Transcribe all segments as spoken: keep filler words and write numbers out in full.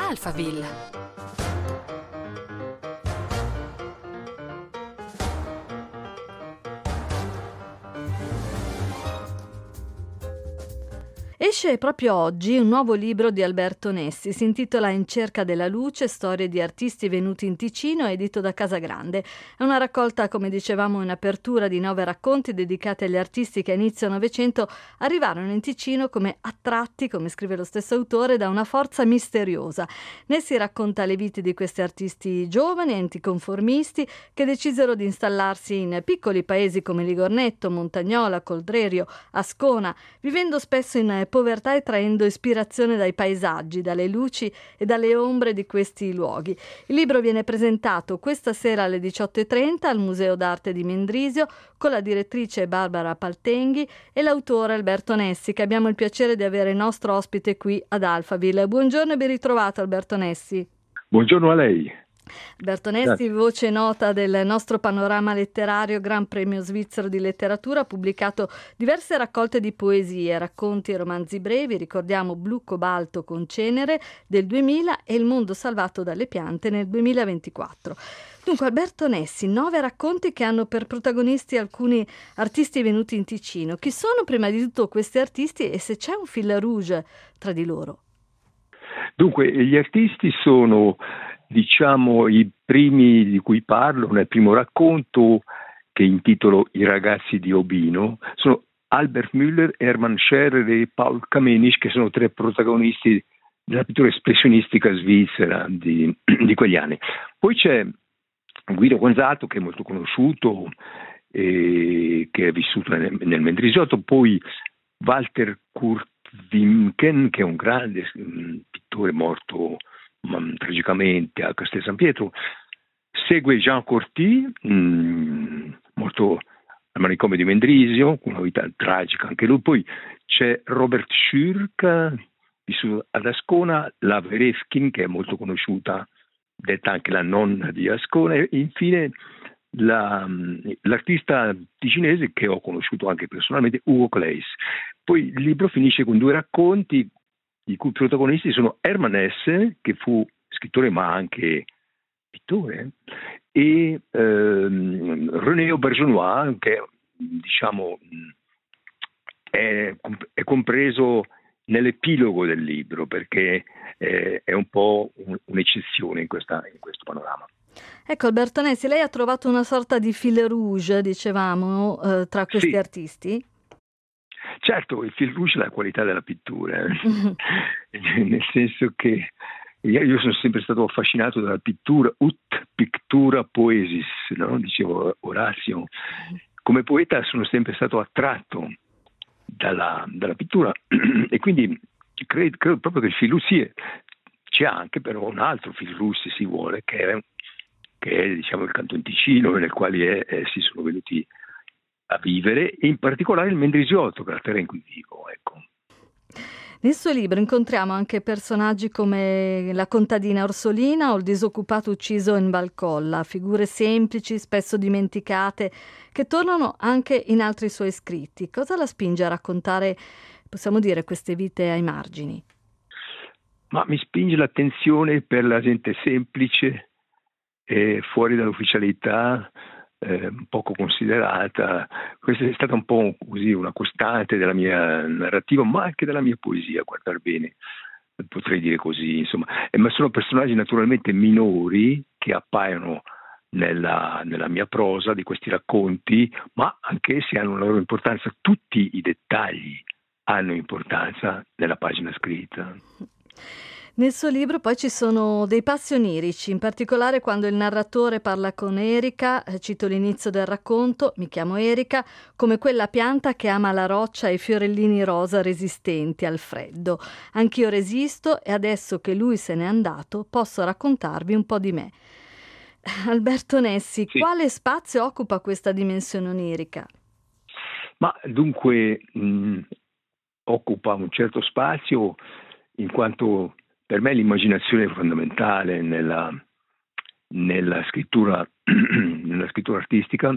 Alphaville. Esce proprio oggi un nuovo libro di Alberto Nessi, si intitola In cerca della luce, storie di artisti venuti in Ticino, edito da Casagrande. È una raccolta, come dicevamo in apertura, di nove racconti dedicati agli artisti che a inizio Novecento arrivarono in Ticino come attratti, come scrive lo stesso autore, da una forza misteriosa. Nessi racconta le vite di questi artisti giovani, anticonformisti, che decisero di installarsi in piccoli paesi come Ligornetto, Montagnola, Coldrerio, Ascona, vivendo spesso in povertà e traendo ispirazione dai paesaggi, dalle luci e dalle ombre di questi luoghi. Il libro viene presentato questa sera alle diciotto e trenta al Museo d'Arte di Mendrisio con la direttrice Barbara Paltenghi e l'autore Alberto Nessi, che abbiamo il piacere di avere nostro ospite qui ad Alphaville. Buongiorno e ben ritrovato Alberto Nessi. Buongiorno a lei. Alberto Nessi, voce nota del nostro panorama letterario, Gran Premio Svizzero di Letteratura, ha pubblicato diverse raccolte di poesie, racconti e romanzi brevi. Ricordiamo Blu Cobalto con Cenere del duemila e Il mondo salvato dalle piante nel duemilaventiquattro. Dunque, Alberto Nessi, nove racconti che hanno per protagonisti alcuni artisti venuti in Ticino. Chi sono prima di tutto questi artisti e se c'è un fil rouge tra di loro? Dunque, gli artisti sono, diciamo, i primi di cui parlo nel primo racconto, che intitolo I ragazzi di Obino, sono Albert Müller, Hermann Scherer e Paul Kamenisch, che sono tre protagonisti della pittura espressionistica svizzera di, di quegli anni. Poi c'è Guido Gonzato, che è molto conosciuto, e che è vissuto nel, nel Mendrisiotto, poi Walter Kurtwinken, che è un grande um, pittore morto um, tragicamente a Castel San Pietro. Segue Jean Corti, um, morto al manicomio di Mendrisio, con una vita tragica anche lui. Poi c'è Robert Schürk, vissuto ad Ascona, la Verefkin, che è molto conosciuta, detta anche la nonna di Ascona, e infine la, l'artista ticinese che ho conosciuto anche personalmente, Ugo Claes. Poi il libro finisce con due racconti i cui protagonisti sono Hermann Hesse, che fu scrittore ma anche pittore, e ehm, René Auberjonois, che diciamo è, è compreso nell'epilogo del libro, perché eh, è un po' un, un'eccezione in, questa, in questo panorama. Ecco, Alberto Nessi, lei ha trovato una sorta di fil rouge, dicevamo, eh, tra questi sì. artisti? Certo, il fil rouge è la qualità della pittura, eh. Nel senso che io sono sempre stato affascinato dalla pittura, ut pictura poesis, no? Dicevo Orazio. Come poeta sono sempre stato attratto dalla, dalla pittura e quindi credo, credo proprio che il fil rouge sia. C'è anche però un altro fil rouge, se si vuole, che è, che è diciamo il Canton Ticino, nel quale eh, si sono venuti a vivere, e in particolare il Mendrisiotto, che è la terra in cui vivo, ecco. Nel suo libro incontriamo anche personaggi come la contadina Orsolina o il disoccupato ucciso in Valcolla, figure semplici, spesso dimenticate, che tornano anche in altri suoi scritti. Cosa la spinge a raccontare, possiamo dire, queste vite ai margini? Ma mi spinge l'attenzione per la gente semplice, eh, fuori dall'ufficialità, eh, poco considerata. Questa è stata un po' così una costante della mia narrativa, ma anche della mia poesia, a guardar bene, potrei dire così, insomma. Eh, ma sono personaggi naturalmente minori che appaiono nella, nella mia prosa di questi racconti, ma anche se hanno la loro importanza, tutti i dettagli hanno importanza nella pagina scritta. Nel suo libro poi ci sono dei passi onirici, in particolare quando il narratore parla con Erika, eh, cito l'inizio del racconto, mi chiamo Erika, come quella pianta che ama la roccia e i fiorellini rosa resistenti al freddo. Anch'io resisto e adesso che lui se n'è andato posso raccontarvi un po' di me. Alberto Nessi, sì. Quale spazio occupa questa dimensione onirica? Ma dunque mh, occupa un certo spazio in quanto per me l'immaginazione è fondamentale nella, nella scrittura, nella scrittura artistica,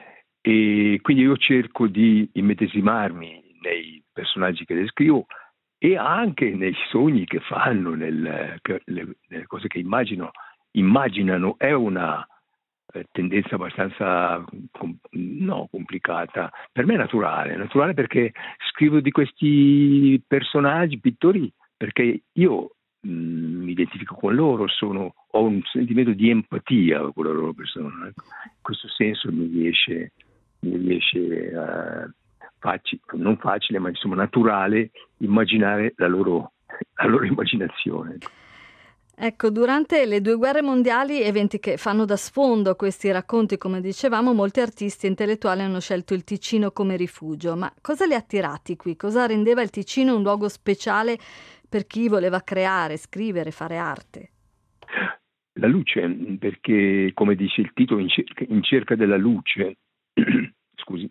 e quindi io cerco di immedesimarmi nei personaggi che descrivo, e anche nei sogni che fanno, nel, che, le, nelle cose che immaginano, immaginano è una eh, tendenza abbastanza com- no, complicata, per me è naturale, naturale perché scrivo di questi personaggi, pittori, perché io mh, mi identifico con loro, sono, ho un sentimento di empatia con la loro persona, ecco. In questo senso mi riesce, mi riesce uh, facile, non facile, ma insomma naturale immaginare la loro, la loro immaginazione. Ecco, durante le due guerre mondiali, eventi che fanno da sfondo a questi racconti, come dicevamo, molti artisti e intellettuali hanno scelto il Ticino come rifugio. Ma cosa li ha attirati qui? Cosa rendeva il Ticino un luogo speciale per chi voleva creare, scrivere, fare arte? La luce, perché come dice il titolo, in cerca, in cerca della luce, scusi,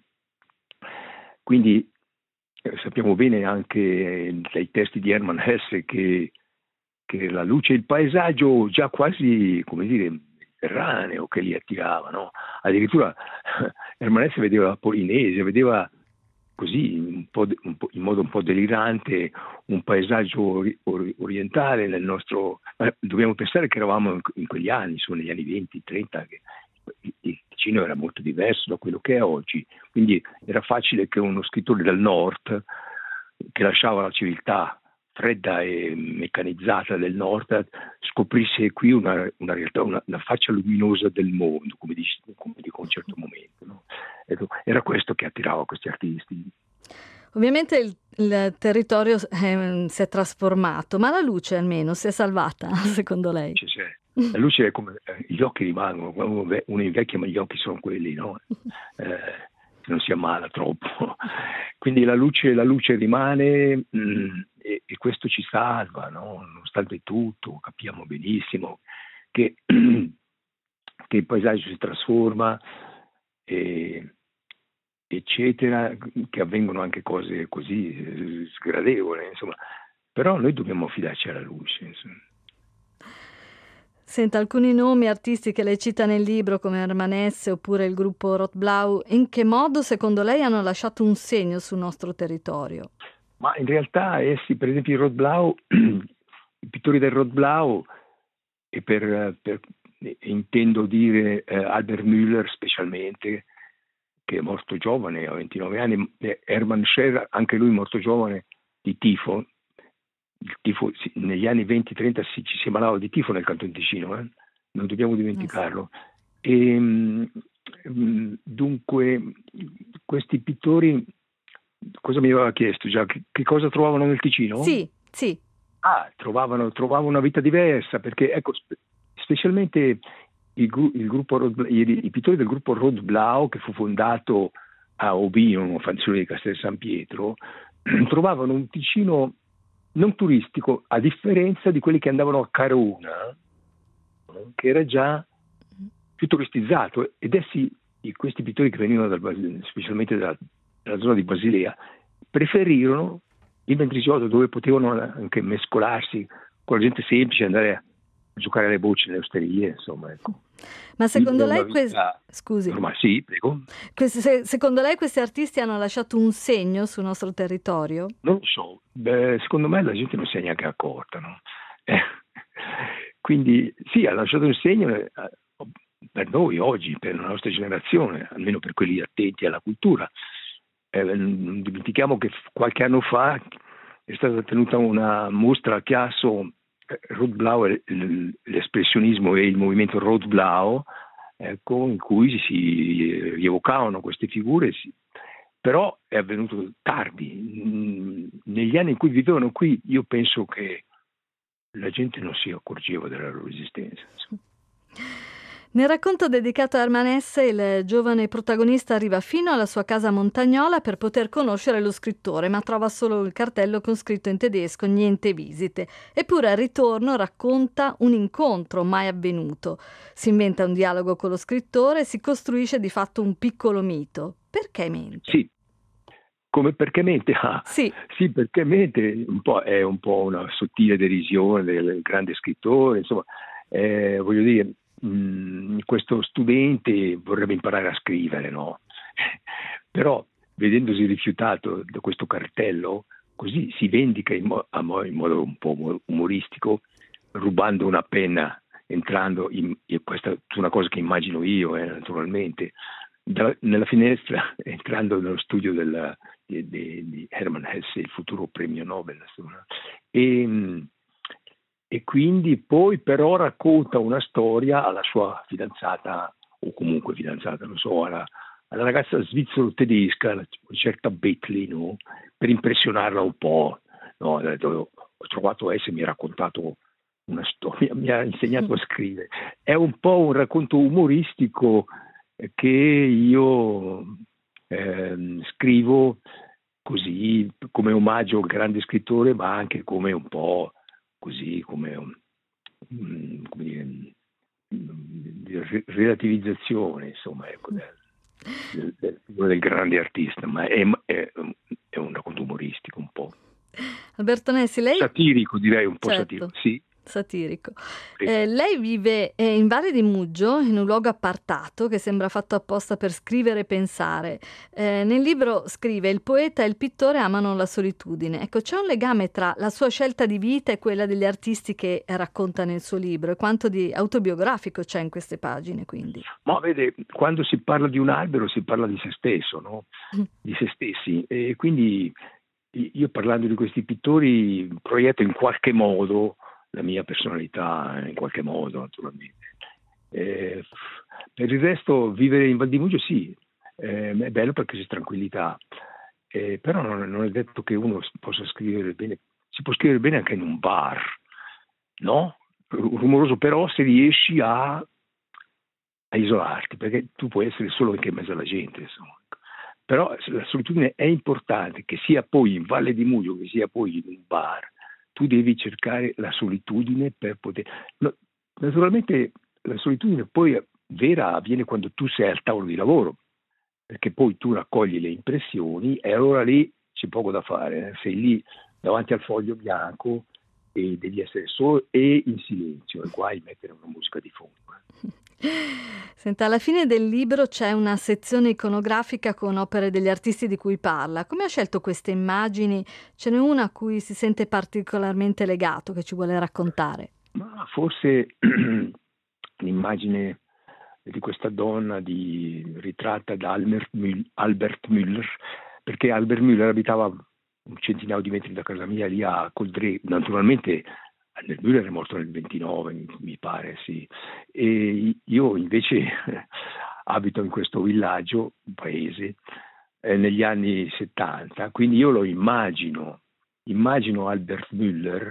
quindi eh, sappiamo bene anche dai testi di Hermann Hesse che, che la luce e il paesaggio già quasi, come dire, mediterraneo che li attirava, no? Addirittura Hermann Hesse vedeva la Polinesia, vedeva così un po', un po', in modo un po' delirante un paesaggio ori, orientale nel nostro, eh, dobbiamo pensare che eravamo in quegli anni, sono negli anni venti trenta, che il Ticino era molto diverso da quello che è oggi, quindi era facile che uno scrittore del nord che lasciava la civiltà fredda e meccanizzata del nord scoprisse qui una, una realtà, una, una faccia luminosa del mondo, come dice, come dico a un certo momento, no? Era questo che attirava questi artisti. Ovviamente il, il territorio eh, si è trasformato, ma la luce almeno si è salvata, secondo lei? C'è, c'è. La luce è come eh, gli occhi rimangono, quando uno invecchia ma gli occhi sono quelli, no? Eh, non si ammala troppo. Quindi la luce, la luce rimane mh, e, e questo ci salva, no? Nonostante tutto, capiamo benissimo che, che il paesaggio si trasforma, e, eccetera, che avvengono anche cose così eh, sgradevoli, insomma. Però noi dobbiamo fidarci alla luce, insomma. Senta, alcuni nomi artisti che lei cita nel libro come Hermann Hesse oppure il gruppo Rotblau, in che modo secondo lei hanno lasciato un segno sul nostro territorio? Ma in realtà essi, per esempio il Rotblau, i pittori del Rotblau, e per, per intendo dire eh, Albert Müller specialmente, che è morto giovane, a ventinove anni, eh, Hermann Scher, anche lui morto giovane, di tifo. Il tifo, negli anni venti trenta si, ci si ammalava di tifo nel Canton Ticino, eh? Non dobbiamo dimenticarlo. E, mh, dunque, questi pittori, cosa mi aveva chiesto già? Che, che cosa trovavano nel Ticino? Sì, sì. Ah, trovavano, trovavano una vita diversa, perché ecco, spe- specialmente il, gru- il gruppo Rot- i, i pittori del gruppo Rotblau, che fu fondato a Obino, una fazione di Castel San Pietro, trovavano un Ticino non turistico, a differenza di quelli che andavano a Carona, che era già più turistizzato, ed essi, questi pittori che venivano dal, specialmente dalla, dalla zona di Basilea, preferirono il Mendrisiotto, dove potevano anche mescolarsi con la gente semplice, andare a giocare alle bocce nelle osterie, insomma, ecco. Ma secondo lei vita... que... scusi, ma sì, prego. Questi, se, secondo lei questi artisti hanno lasciato un segno sul nostro territorio? Non lo so, beh, secondo me la gente non si è neanche accorta, no? Eh, quindi sì, ha lasciato un segno eh, per noi oggi, per la nostra generazione, almeno per quelli attenti alla cultura. Eh, non dimentichiamo che qualche anno fa è stata tenuta una mostra a Chiasso, eh, Rotblau, l'espressionismo e il movimento Rotblau, ecco, in cui si rievocavano queste figure, si, però è avvenuto tardi. Negli anni in cui vivevano qui, io penso che la gente non si accorgeva della loro esistenza. Nel racconto dedicato a Hermann Hesse, il giovane protagonista arriva fino alla sua casa montagnola per poter conoscere lo scrittore, ma trova solo il cartello con scritto in tedesco "niente visite". Eppure al ritorno racconta un incontro mai avvenuto. Si inventa un dialogo con lo scrittore e si costruisce di fatto un piccolo mito. Perché mente? Sì. Come perché mente? Ah, sì. sì, perché mente un po' è un po' una sottile derisione del grande scrittore, insomma, eh, voglio dire, mh, questo studente vorrebbe imparare a scrivere, no? Però vedendosi rifiutato da questo cartello, così si vendica in, mo- a mo- in modo un po' umoristico, rubando una penna, entrando in, in questa è una cosa che immagino io, eh, naturalmente, da, nella finestra, entrando nello studio della, di, di, di Hermann Hesse, il futuro premio Nobel. E, e quindi poi però racconta una storia alla sua fidanzata, o comunque fidanzata, non so, alla, alla ragazza svizzero-tedesca, una certa Betli, no? Per impressionarla un po'. No? Ho trovato Hesse, mi ha raccontato una storia, mi ha insegnato a scrivere. È un po' un racconto umoristico che io eh, scrivo così come omaggio al grande scrittore, ma anche come un po' così come, um, come dire, di relativizzazione, insomma, ecco, del, del, del grande artista, ma è, è, è un racconto umoristico un po'. Alberto Nessi, lei... Satirico, direi un po' certo. satirico, sì. Satirico. Eh, lei vive eh, in Valle di Muggio, in un luogo appartato che sembra fatto apposta per scrivere e pensare. Eh, nel libro scrive: il poeta e il pittore amano la solitudine. Ecco, c'è un legame tra la sua scelta di vita e quella degli artisti che racconta nel suo libro, e quanto di autobiografico c'è in queste pagine, quindi. Ma vede, quando si parla di un albero si parla di se stesso, no? Di se stessi, e quindi io, parlando di questi pittori, proietto in qualche modo la mia personalità, in qualche modo, naturalmente. Eh, per il resto, vivere in Val di Mugio sì, eh, è bello perché c'è tranquillità, eh, però non, non è detto che uno possa scrivere bene, si può scrivere bene anche in un bar, no? Rumoroso, però se riesci a, a isolarti, perché tu puoi essere solo anche in mezzo alla gente, insomma. Però la solitudine è importante, che sia poi in Valle di Mugio, che sia poi in un bar. Tu devi cercare la solitudine per poter... No, naturalmente la solitudine poi vera avviene quando tu sei al tavolo di lavoro, perché poi tu raccogli le impressioni e allora lì c'è poco da fare. Sei lì davanti al foglio bianco e devi essere solo e in silenzio, e guai mettere una musica di fondo. Senta, alla fine del libro c'è una sezione iconografica con opere degli artisti di cui parla. Come ha scelto queste immagini? Ce n'è una a cui si sente particolarmente legato, che ci vuole raccontare? Ma forse l'immagine di questa donna di, ritratta da Albert Müller, perché Albert Müller abitava un centinaio di metri da casa mia, lì a Coldre. Naturalmente Albert Müller è morto nel ventinove, mi pare, sì. E io invece abito in questo villaggio, un paese, eh, negli anni settanta, quindi io lo immagino, immagino Albert Müller,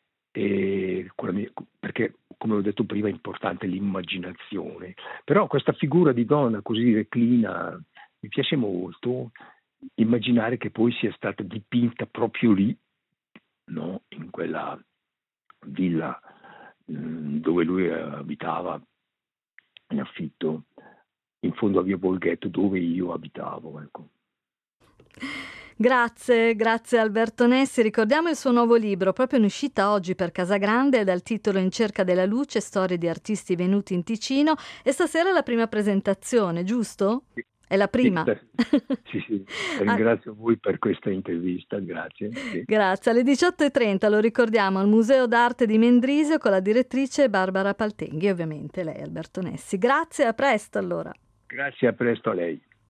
e mia, perché come ho detto prima è importante l'immaginazione. Però questa figura di donna così reclina mi piace molto, immaginare che poi sia stata dipinta proprio lì, no? In quella villa mh, dove lui abitava in affitto in fondo a via Bolghetto, dove io abitavo, ecco. Grazie, grazie Alberto Nessi. Ricordiamo il suo nuovo libro, proprio in uscita oggi per Casagrande, dal titolo In cerca della luce, storie di artisti venuti in Ticino, e stasera è la prima presentazione, giusto? Sì. È la prima? Sì, sì. Ringrazio ah. voi per questa intervista, grazie. Sì. Grazie. Alle diciotto e trenta, lo ricordiamo, al Museo d'Arte di Mendrisio con la direttrice Barbara Paltenghi, ovviamente lei Alberto Nessi. Grazie, a presto allora. Grazie, a presto a lei.